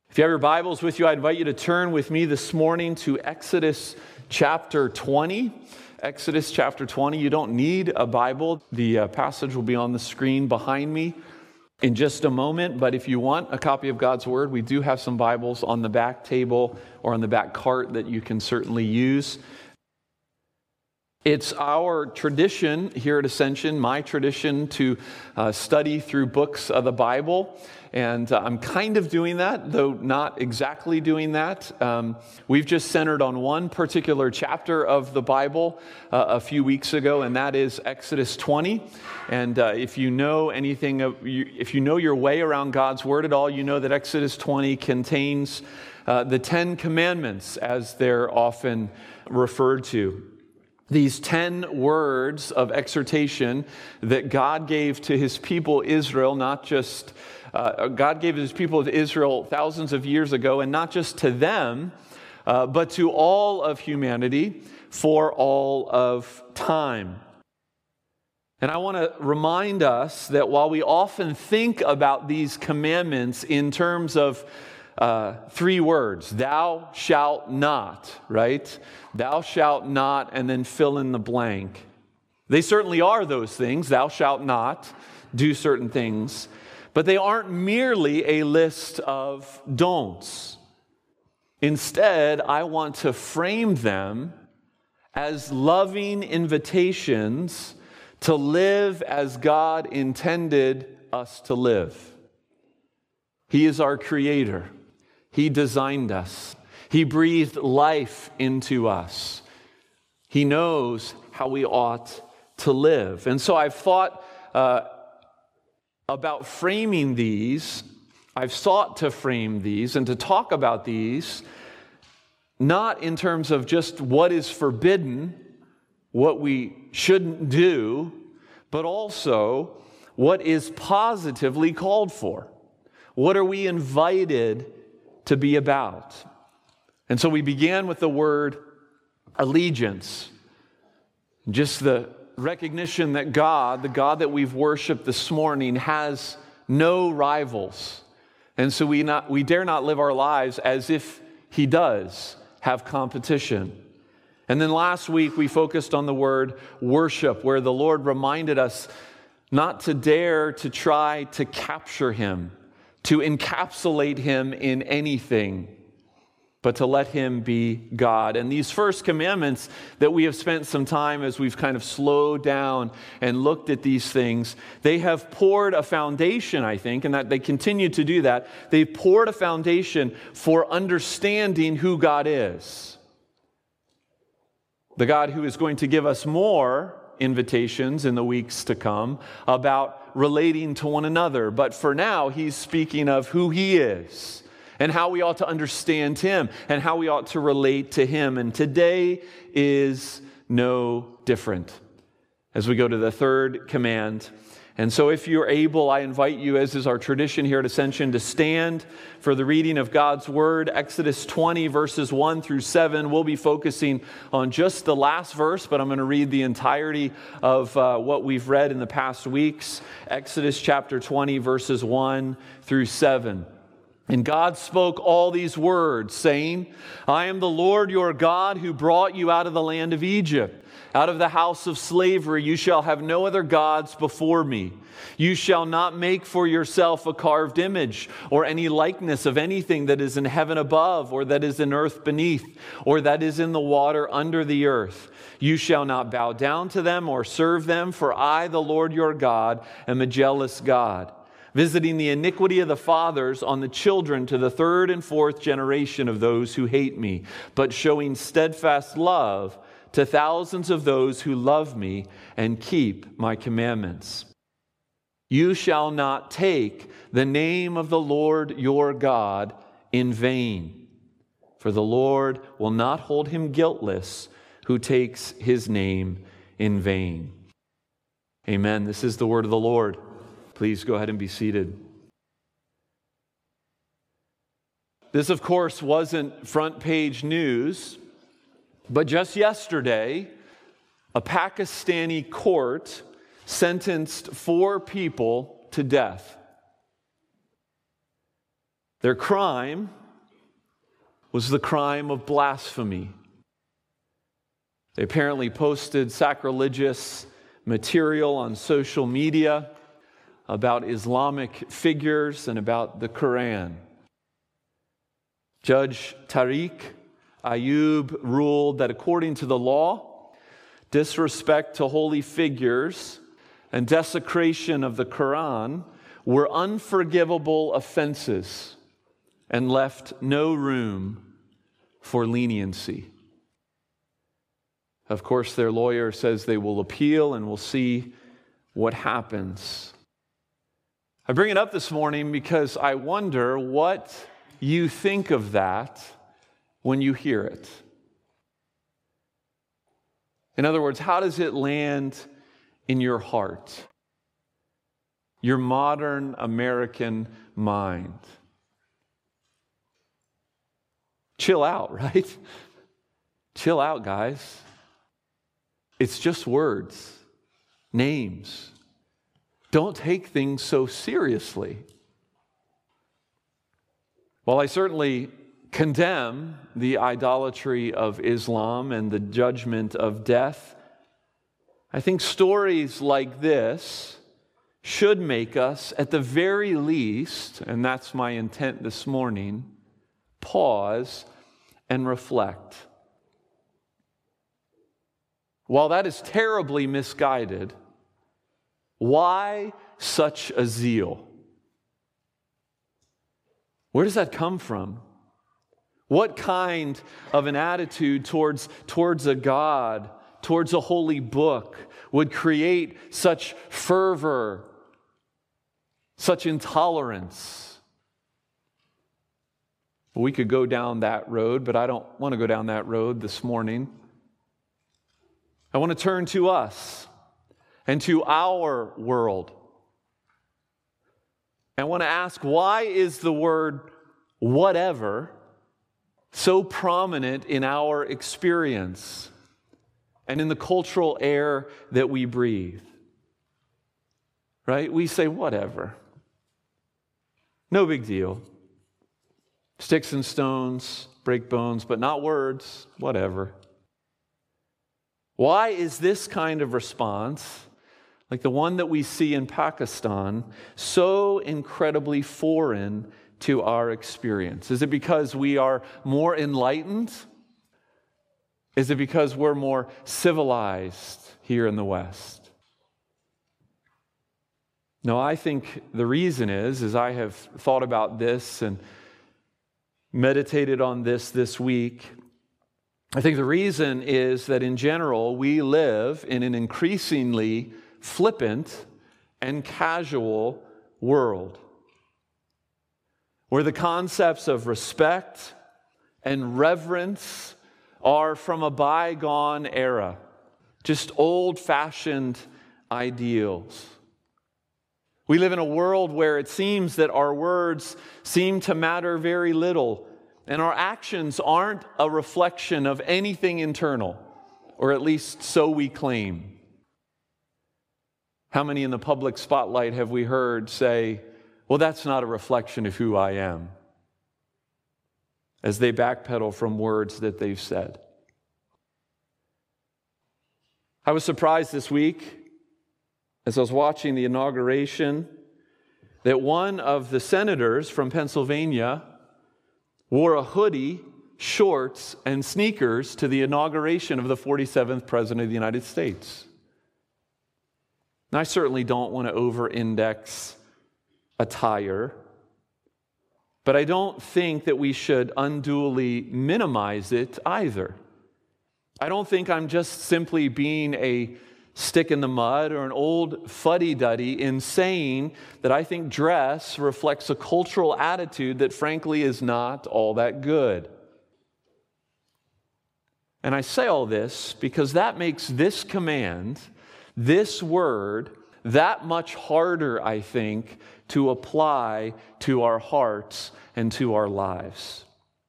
If you have your Bibles with you, I invite you to turn with me this morning to Exodus chapter 20. Exodus chapter 20. You don't need a Bible. The passage will be on the screen behind me in just a moment. But if you want a copy of God's Word, we do have some Bibles on the back table or on the back cart that you can certainly use. It's our tradition here at Ascension, my tradition, to study through books of the Bible. And I'm kind of doing that, though not exactly doing that. We've just centered on one particular chapter of the Bible a few weeks ago, and that is Exodus 20. And if you know anything, if you know your way around God's Word at all, you know that Exodus 20 contains the 10 Commandments, as they're often referred to. These 10 words of exhortation that God gave to His people Israel, not just God gave His people to Israel thousands of years ago, and not just to them, but to all of humanity for all of time. And I want to remind us that while we often think about these commandments in terms of three words, thou shalt not, right? Thou shalt not, and then fill in the blank. They certainly are those things. Thou shalt not do certain things. But they aren't merely a list of don'ts. Instead, I want to frame them as loving invitations to live as God intended us to live. He is our Creator. He designed us. He breathed life into us. He knows how we ought to live. And so I've thought about framing these. I've sought to frame these and to talk about these, not in terms of just what is forbidden, what we shouldn't do, but also what is positively called for. What are we invited to be about? And so we began with the word allegiance, just the recognition that God, the God that we've worshiped this morning, has no rivals. And so we dare not live our lives as if He does have competition. And then last week we focused on the word worship, where the Lord reminded us not to dare to try to capture Him, to encapsulate Him in anything, but to let Him be God. And these first commandments that we have spent some time as we've kind of slowed down and looked at these things, they have poured a foundation, I think, and that they continue to do that. They've poured a foundation for understanding who God is. The God who is going to give us more invitations in the weeks to come about relating to one another. But for now, He's speaking of who He is and how we ought to understand Him and how we ought to relate to Him. And today is no different as we go to the third command. And so if you're able, I invite you, as is our tradition here at Ascension, to stand for the reading of God's Word. Exodus 20, verses 1 through 7. We'll be focusing on just the last verse, but I'm going to read the entirety of what we've read in the past weeks. Exodus chapter 20, verses 1 through 7. And God spoke all these words, saying, I am the Lord your God who brought you out of the land of Egypt, out of the house of slavery. You shall have no other gods before me. You shall not make for yourself a carved image or any likeness of anything that is in heaven above, or that is in earth beneath, or that is in the water under the earth. You shall not bow down to them or serve them, for I, the Lord your God, am a jealous God, visiting the iniquity of the fathers on the children to the third and fourth generation of those who hate me, but showing steadfast love to thousands of those who love me and keep my commandments. You shall not take the name of the Lord your God in vain, for the Lord will not hold him guiltless who takes His name in vain. Amen. This is the word of the Lord. Please go ahead and be seated. This, of course, wasn't front page news, but just yesterday, a Pakistani court sentenced 4 people to death. Their crime was the crime of blasphemy. They apparently posted sacrilegious material on social media about Islamic figures and about the Quran. Judge Tariq Ayub ruled that according to the law, disrespect to holy figures and desecration of the Quran were unforgivable offenses and left no room for leniency. Of course, their lawyer says they will appeal, and we'll see what happens. I bring it up this morning because I wonder what you think of that when you hear it. In other words, how does it land in your heart, your modern American mind? Chill out, right? Chill out, guys. It's just words, names. Don't take things so seriously. While I certainly condemn the idolatry of Islam and the judgment of death, I think stories like this should make us, at the very least, and that's my intent this morning, pause and reflect. While that is terribly misguided, why such a zeal? Where does that come from? What kind of an attitude towards a God, towards a holy book, would create such fervor, such intolerance? We could go down that road, but I don't want to go down that road this morning. I want to turn to us and to our world. I want to ask, why is the word whatever so prominent in our experience and in the cultural air that we breathe? Right? We say, whatever. No big deal. Sticks and stones break bones, but not words. Whatever. Why is this kind of response, like the one that we see in Pakistan, so incredibly foreign to our experience? Is it because we are more enlightened? Is it because we're more civilized here in the West? No, I think the reason is I have thought about this and meditated on this week. I think the reason is that in general, we live in an increasingly flippant and casual world where the concepts of respect and reverence are from a bygone era, just old-fashioned ideals. We live in a world where it seems that our words seem to matter very little, and our actions aren't a reflection of anything internal, or at least so we claim. How many in the public spotlight have we heard say, well, that's not a reflection of who I am, as they backpedal from words that they've said? I was surprised this week, as I was watching the inauguration, that one of the senators from Pennsylvania wore a hoodie, shorts, and sneakers to the inauguration of the 47th President of the United States. Now, I certainly don't want to over-index attire, but I don't think that we should unduly minimize it either. I don't think I'm just simply being a stick in the mud or an old fuddy-duddy in saying that I think dress reflects a cultural attitude that frankly is not all that good. And I say all this because that makes this command, this word, that much harder, I think, to apply to our hearts and to our lives.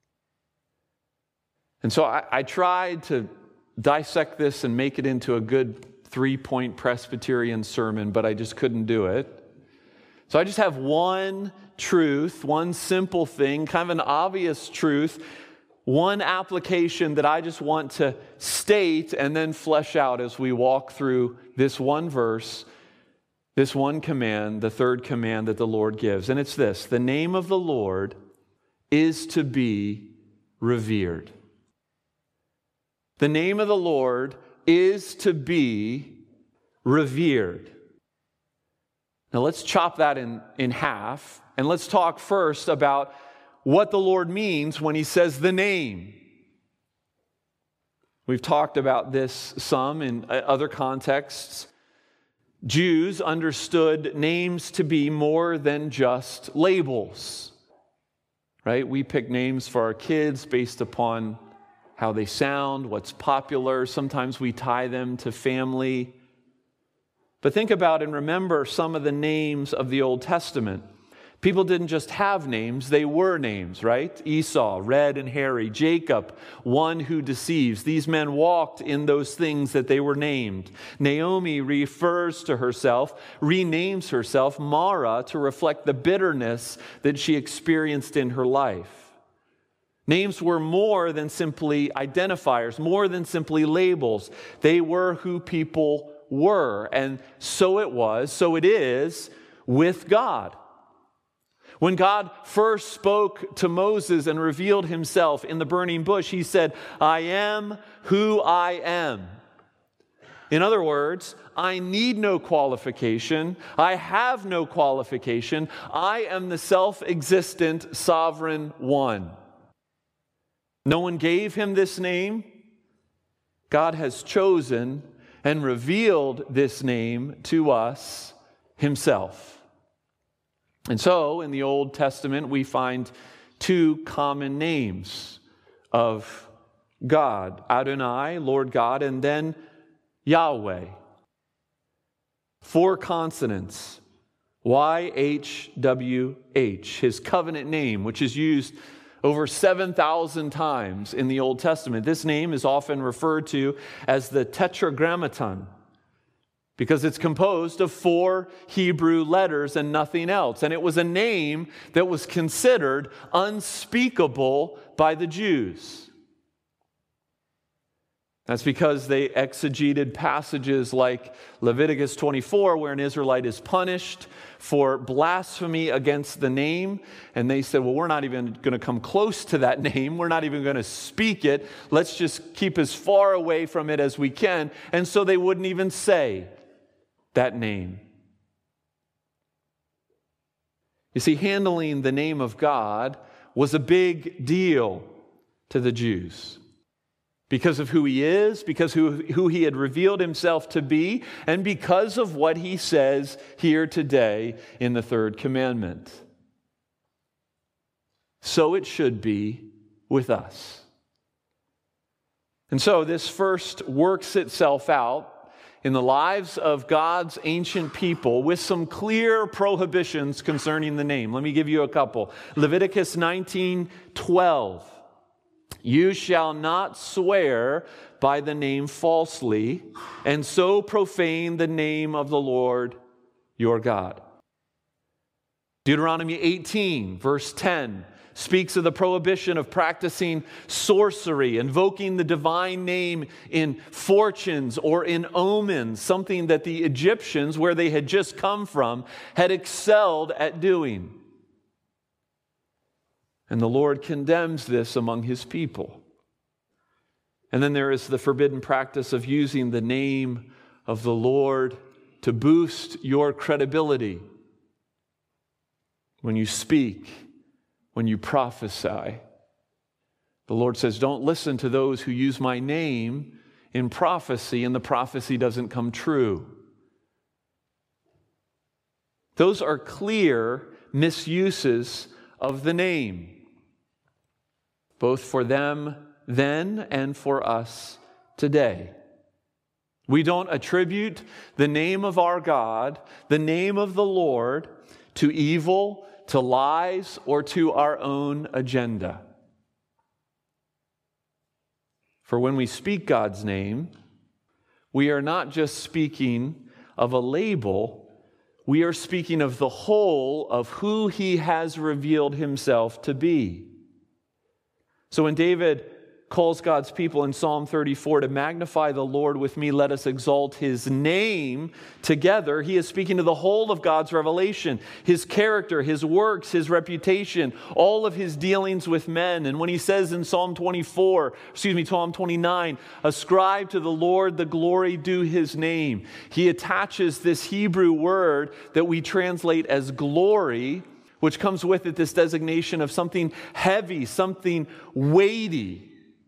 And so I tried to dissect this and make it into a good 3-point Presbyterian sermon, but I just couldn't do it. So I just have one truth, one simple thing, kind of an obvious truth one application that I just want to state and then flesh out as we walk through this one verse, this one command, the third command that the Lord gives. And it's this: the name of the Lord is to be revered. The name of the Lord is to be revered. Now let's chop that in half, and let's talk first about what the Lord means when he says the name. We've talked about this some in other contexts. Jews understood names to be more than just labels, right? We pick names for our kids based upon how they sound, what's popular. Sometimes we tie them to family. But think about and remember some of the names of the Old Testament. People didn't just have names, they were names, right? Esau, red and hairy. Jacob, one who deceives. These men walked in those things that they were named. Naomi refers to herself, renames herself Mara to reflect the bitterness that she experienced in her life. Names were more than simply identifiers, more than simply labels. They were who people were. And so it is with God. When God first spoke to Moses and revealed himself in the burning bush, he said, "I am who I am." In other words, I need no qualification. I have no qualification. I am the self-existent sovereign one. No one gave him this name. God has chosen and revealed this name to us himself. And so, in the Old Testament, we find two common names of God: Adonai, Lord God, and then Yahweh. 4 consonants: YHWH, his covenant name, which is used over 7,000 times in the Old Testament. This name is often referred to as the Tetragrammaton, because it's composed of 4 Hebrew letters and nothing else. And it was a name that was considered unspeakable by the Jews. That's because they exegeted passages like Leviticus 24, where an Israelite is punished for blasphemy against the name. And they said, well, we're not even going to come close to that name. We're not even going to speak it. Let's just keep as far away from it as we can. And so they wouldn't even say that name. You see, handling the name of God was a big deal to the Jews because of who he is, because who he had revealed himself to be, and because of what he says here today in the third commandment. So it should be with us. And so this first works itself out in the lives of God's ancient people with some clear prohibitions concerning the name. Let me give you a couple. Leviticus 19:12. You shall not swear by the name falsely, and so profane the name of the Lord your God. Deuteronomy 18, verse 10, speaks of the prohibition of practicing sorcery, invoking the divine name in fortunes or in omens, something that the Egyptians, where they had just come from, had excelled at doing. And the Lord condemns this among his people. And then there is the forbidden practice of using the name of the Lord to boost your credibility when you speak, when you prophesy. The Lord says, don't listen to those who use my name in prophecy and the prophecy doesn't come true. Those are clear misuses of the name, both for them then and for us today. We don't attribute the name of our God, the name of the Lord, to evil, to lies, or to our own agenda. For when we speak God's name, we are not just speaking of a label, we are speaking of the whole of who he has revealed himself to be. So when David calls God's people in Psalm 34 to magnify the Lord with me, let us exalt his name together, he is speaking to the whole of God's revelation, his character, his works, his reputation, all of his dealings with men. And when he says in Psalm 29, ascribe to the Lord the glory due his name, he attaches this Hebrew word that we translate as glory, which comes with it this designation of something heavy, something weighty.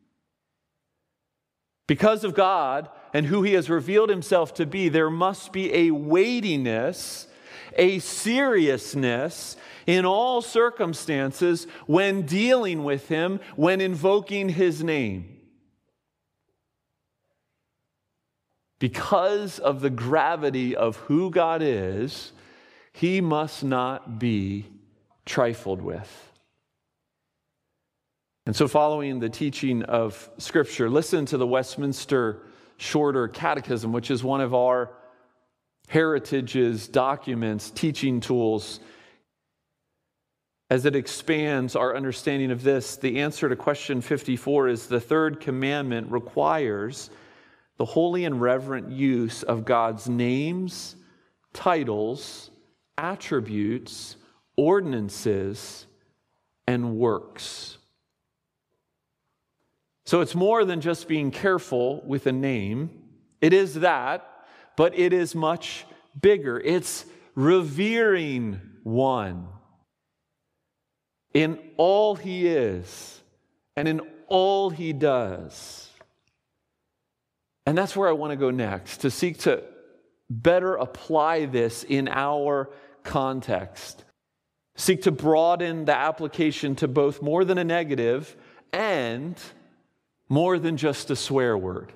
Because of God and who he has revealed himself to be, there must be a weightiness, a seriousness in all circumstances when dealing with him, when invoking his name. Because of the gravity of who God is, he must not be trifled with. And so following the teaching of Scripture, listen to the Westminster Shorter Catechism, which is one of our heritage's documents, teaching tools. As it expands our understanding of this, the answer to question 54 is the third commandment requires the holy and reverent use of God's names, titles, attributes, ordinances, and works. So it's more than just being careful with a name. It is that, but it is much bigger. It's revering one in all he is and in all he does. And that's where I want to go next, to seek to better apply this in our context. Seek to broaden the application to both more than a negative and more than just a swear word.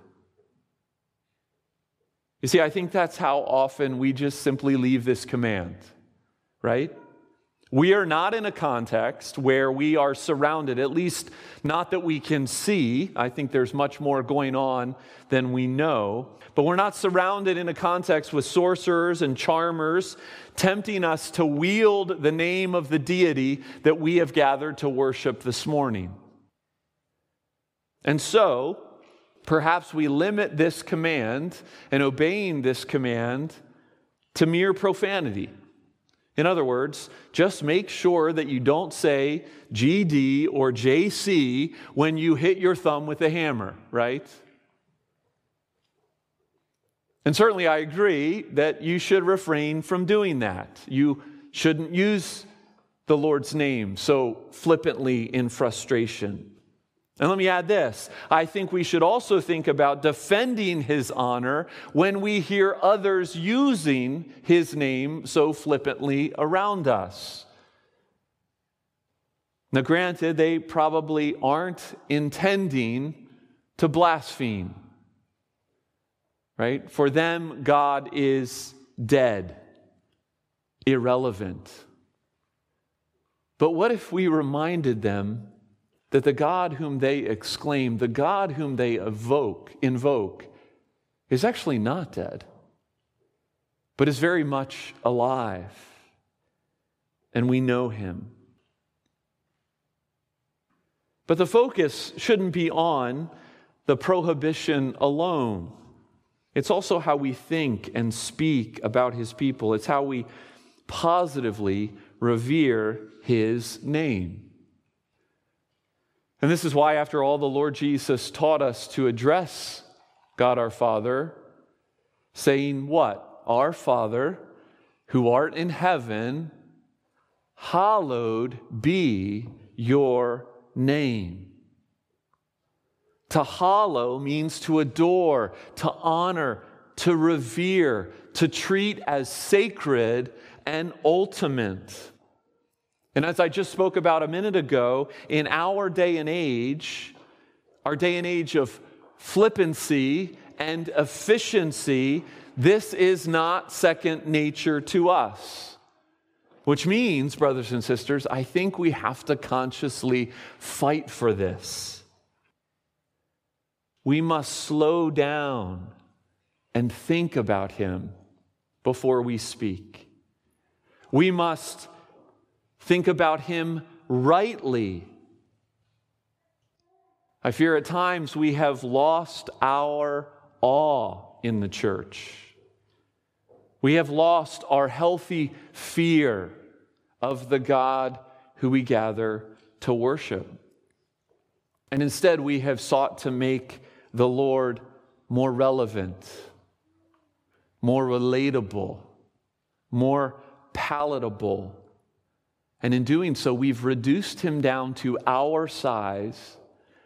You see, I think that's how often we just simply leave this command, right? We are not in a context where we are surrounded, at least not that we can see. I think there's much more going on than we know. But we're not surrounded in a context with sorcerers and charmers tempting us to wield the name of the deity that we have gathered to worship this morning. And so, perhaps we limit this command and obeying this command to mere profanity. In other words, just make sure that you don't say GD or JC when you hit your thumb with a hammer, right? And certainly I agree that you should refrain from doing that. You shouldn't use the Lord's name so flippantly in frustration. And let me add this. I think we should also think about defending his honor when we hear others using his name so flippantly around us. Now, granted, they probably aren't intending to blaspheme, right? For them, God is dead, irrelevant. But what if we reminded them that the God whom they exclaim, the God whom they invoke, is actually not dead, but is very much alive, and we know him. But the focus shouldn't be on the prohibition alone. It's also how we think and speak about his people. It's how we positively revere his name. And this is why, after all, the Lord Jesus taught us to address God our Father, saying what? Our Father, who art in heaven, hallowed be your name. To hallow means to adore, to honor, to revere, to treat as sacred and ultimate. And as I just spoke about a minute ago, in our day and age of flippancy and efficiency, this is not second nature to us. Which means, brothers and sisters, I think we have to consciously fight for this. We must slow down and think about him before we speak. We must think about him rightly I fear at times we have lost our awe in the church. We have lost our healthy fear of the God who we gather to worship. And instead, we have sought to make the Lord more relevant, more relatable, more palatable. And in doing so, we've reduced him down to our size,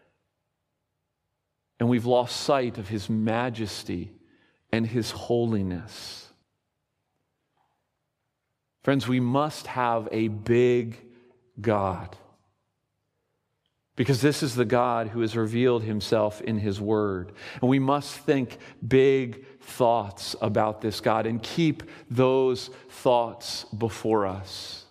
and we've lost sight of his majesty and his holiness. Friends, we must have a big God, because this is the God who has revealed himself in his word. And we must think big thoughts about this God and keep those thoughts before us.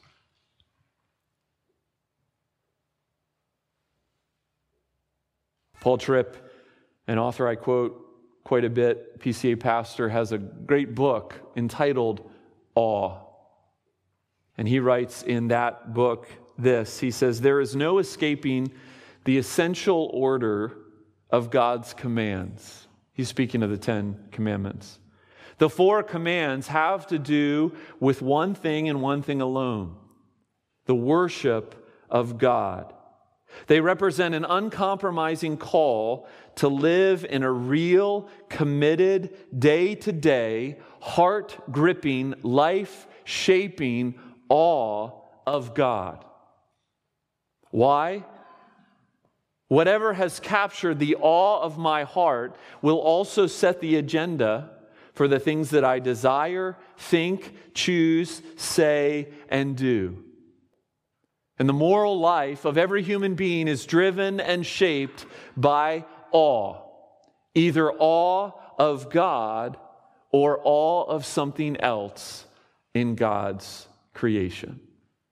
Paul Tripp, an author I quote quite a bit, PCA pastor, has a great book entitled Awe. And he writes in that book this. He says, "There is no escaping the essential order of God's commands." He's speaking of the 10 Commandments. The 4 commands have to do with one thing and one thing alone: the worship of God. They represent an uncompromising call to live in a real, committed, day-to-day, heart-gripping, life-shaping awe of God. Why? Whatever has captured the awe of my heart will also set the agenda for the things that I desire, think, choose, say, and do. And the moral life of every human being is driven and shaped by awe, either awe of God or awe of something else in God's creation.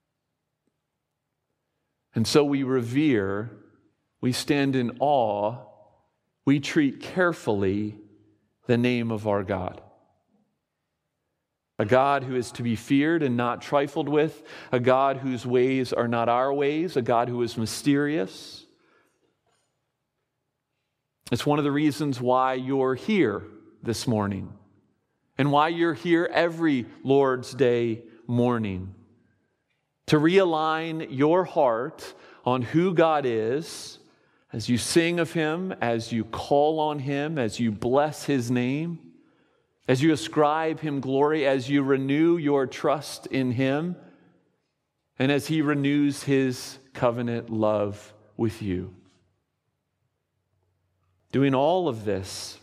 And so we revere, we stand in awe, we treat carefully the name of our God. A God who is to be feared and not trifled with, a God whose ways are not our ways, a God who is mysterious. It's one of the reasons why you're here this morning and why you're here every Lord's Day morning, to realign your heart on who God is as you sing of him, as you call on him, as you bless his name, as you ascribe him glory, as you renew your trust in him, and as he renews his covenant love with you. Doing all of this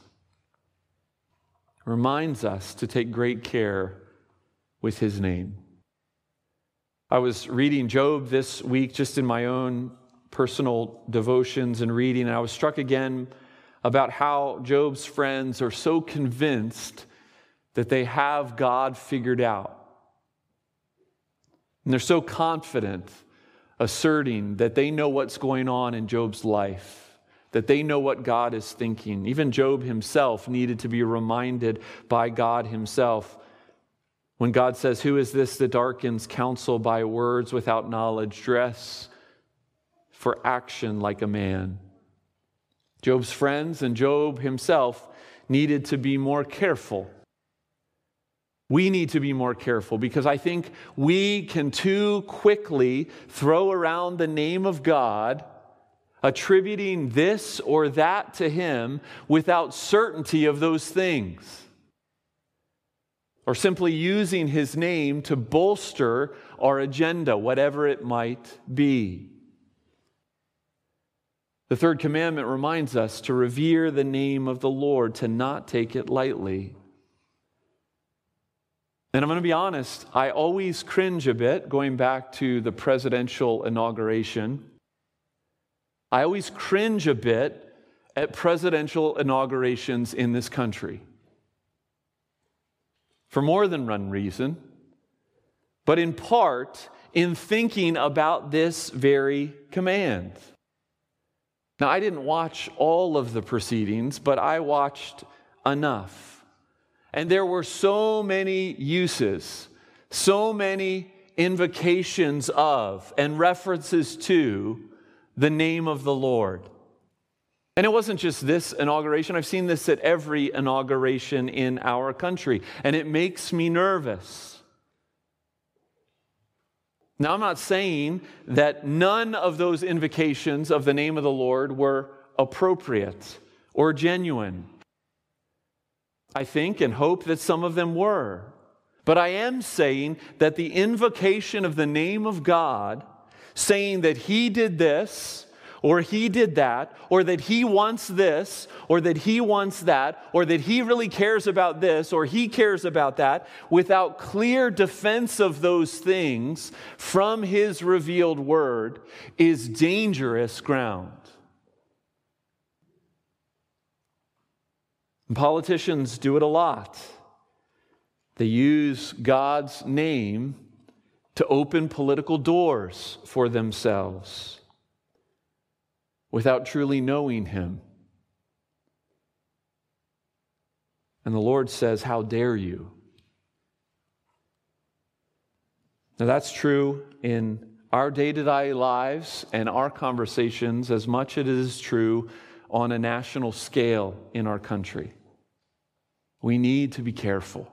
reminds us to take great care with his name. I was reading Job this week just in my own personal devotions and reading, and I was struck again about how Job's friends are so convinced that they have God figured out. And they're so confident, asserting that they know what's going on in Job's life, that they know what God is thinking. Even Job himself needed to be reminded by God himself when God says, "Who is this that darkens counsel by words without knowledge? Dress for action like a man." Job's friends and Job himself needed to be more careful. We need to be more careful because I think we can too quickly throw around the name of God, attributing this or that to him without certainty of those things, or simply using his name to bolster our agenda, whatever it might be. The third commandment reminds us to revere the name of the Lord, to not take it lightly. And I'm going to be honest, I always cringe a bit, going back to the presidential inauguration. I always cringe a bit at presidential inaugurations in this country. For more than one reason, but in part in thinking about this very command. Now, I didn't watch all of the proceedings, but I watched enough. And there were so many uses, so many invocations of and references to the name of the Lord. And it wasn't just this inauguration. I've seen this at every inauguration in our country, and it makes me nervous. Now, I'm not saying that none of those invocations of the name of the Lord were appropriate or genuine. I think and hope that some of them were. But I am saying that the invocation of the name of God, saying that He did this, or He did that, or that He wants this, or that He wants that, or that He really cares about this, or He cares about that, without clear defense of those things from His revealed word, is dangerous ground. And politicians do it a lot. They use God's name to open political doors for themselves without truly knowing Him. And the Lord says, "How dare you?" Now that's true in our day-to-day lives and our conversations as much as it is true on a national scale in our country. We need to be careful.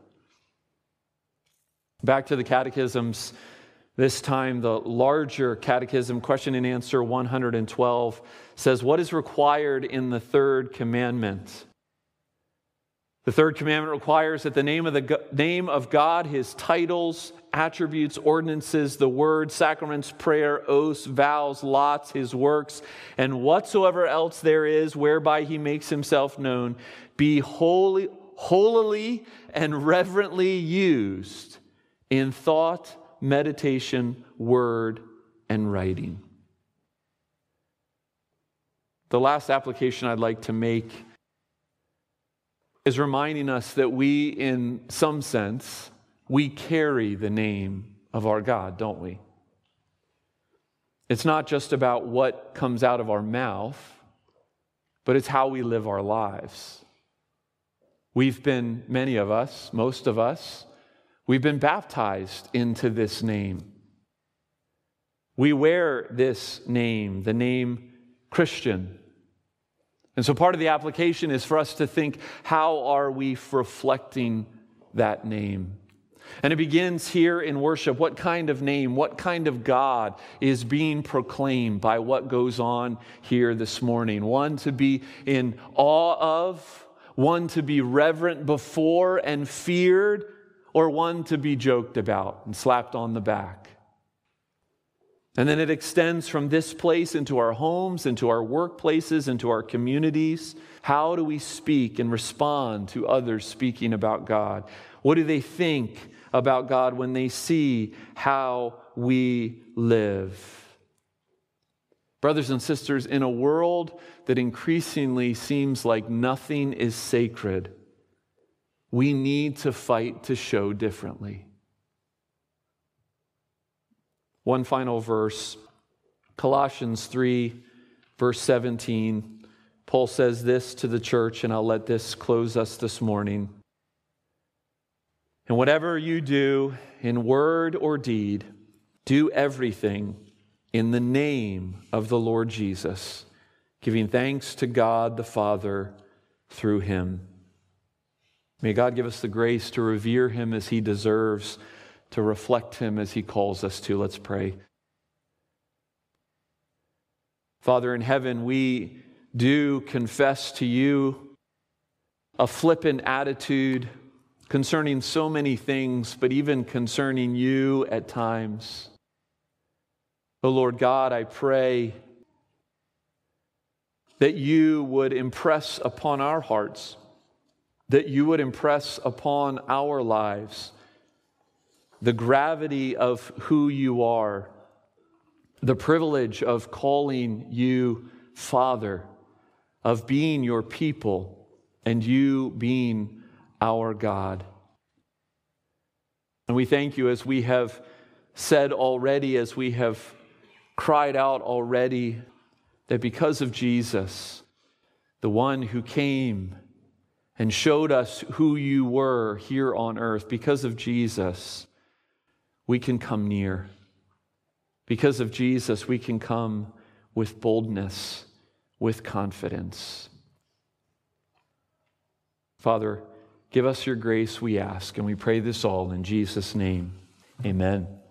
Back to the catechisms. This time, the larger catechism, question and answer 112, says, what is required in the third commandment? The third commandment requires that the name of God, His titles, attributes, ordinances, the word, sacraments, prayer, oaths, vows, lots, His works, and whatsoever else there is whereby He makes Himself known, be holily and reverently used in thought, meditation, word, and writing. The last application I'd like to make is reminding us that we, in some sense, we carry the name of our God, don't we? It's not just about what comes out of our mouth, but it's how we live our lives. We've been, many of us, most of us, we've been baptized into this name. We wear this name, the name Christian. And so part of the application is for us to think, how are we reflecting that name? And it begins here in worship. What kind of name, what kind of God is being proclaimed by what goes on here this morning? One to be in awe of, one to be reverent before and feared, or one to be joked about and slapped on the back. And then it extends from this place into our homes, into our workplaces, into our communities. How do we speak and respond to others speaking about God? What do they think about God when they see how we live? Brothers and sisters, in a world that increasingly seems like nothing is sacred, we need to fight to show differently. One final verse, Colossians 3, verse 17. Paul says this to the church, and I'll let this close us this morning. And whatever you do in word or deed, do everything in the name of the Lord Jesus, giving thanks to God the Father through Him. May God give us the grace to revere Him as He deserves, to reflect Him as He calls us to. Let's pray. Father in heaven, we do confess to You a flippant attitude concerning so many things, but even concerning You at times. Oh Lord God, I pray that You would impress upon our hearts, that You would impress upon our lives the gravity of who You are, the privilege of calling You Father, of being Your people, and You being our God. And we thank You, as we have said already, as we have cried out already, that because of Jesus, the one who came and showed us who You were here on earth, because of Jesus, we can come near. Because of Jesus, we can come with boldness, with confidence. Father, give us your grace, we ask, and we pray this all in Jesus' name. Amen.